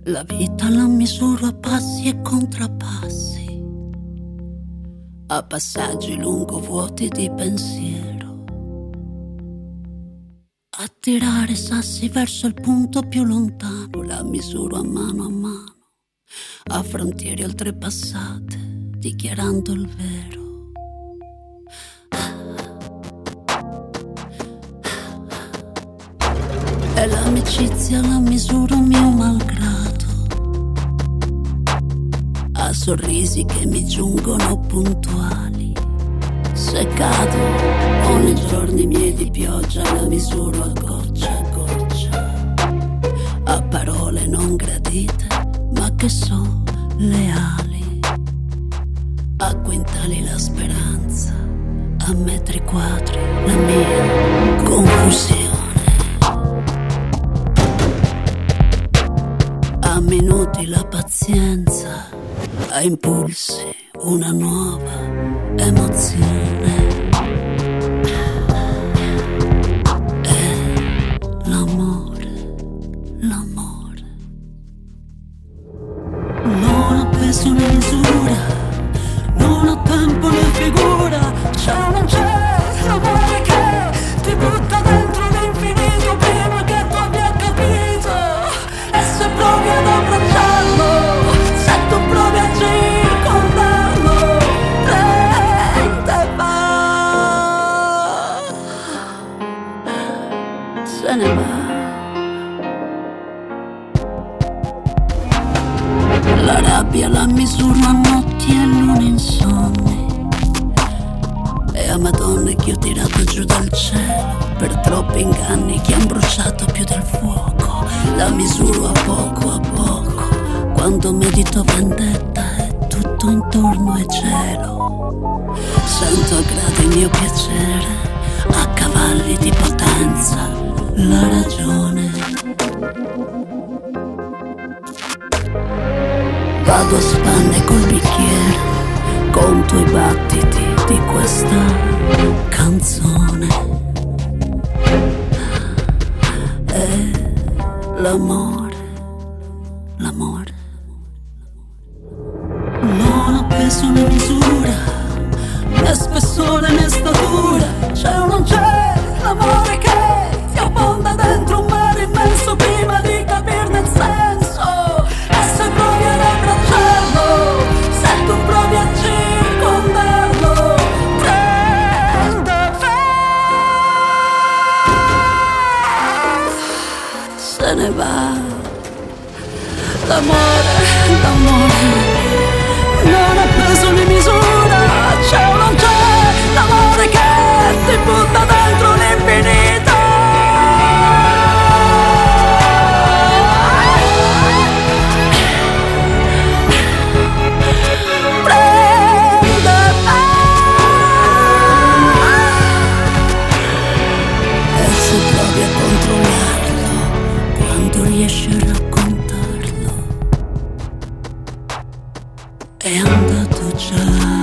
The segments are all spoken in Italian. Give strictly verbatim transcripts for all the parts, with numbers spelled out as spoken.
La vita la misuro a passi e contrappassi, a passaggi lungo vuoti di pensiero, a tirare sassi verso il punto più lontano. La misuro a mano a mano, a frontiere oltrepassate, dichiarando il vero. E l'amicizia la misuro mio malgrado, a sorrisi che mi giungono puntuali. Se cado o nei giorni miei di pioggia, la misuro a goccia a goccia, a parole non gradite ma che so leali, a quintali la speranza, a metri quadri la mia confusione, a minuti la pazienza, a impulsi una nuova emozione. E l'amore, l'amore non ha peso né misura, non ha tempo né figura. C'è o non c'è l'amore che ti butta dentro l'infinito prima che tu abbia capito. E se provi ad abbracciarlo, se tu provi a circondarlo, prende e va, se ne va. La rabbia la misuro a notti e lune insonni, e a madonne che ho tirato giù dal cielo per troppi inganni che han bruciato più del fuoco. La misuro a poco a poco, quando medito vendetta e tutto intorno è cielo. Sento a grado il mio piacere, a cavalli di potenza la ragione. Vado a spanne col bicchiere, conto i battiti di questa canzone. E l'amore, l'amore non ha peso né misura, né spessore né statura. C'è o non c'è l'amore che ti affonda dentro un mare immenso prima di capirne il senso. E se provi ad abbracciarlo, se tu provi a circondarlo, prende e va, se ne va. L'amore, l'amore non ha peso né misura. C'è o non c'è l'amore che ti butta dentro l'infinito. Prende e va. E se provi a controllarlo, quando riesci a raccontarlo, è andato già.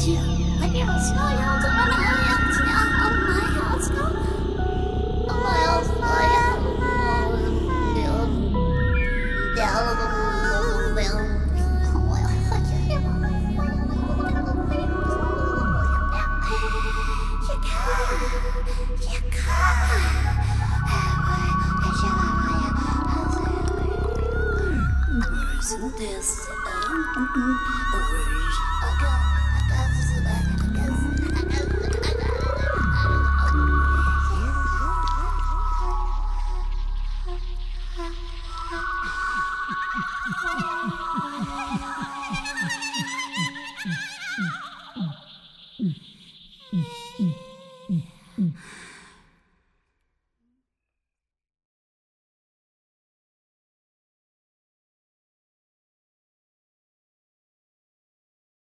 you. Maybe I'll slow you down. On my house now. On my house now. On my house Isn't this um, a word?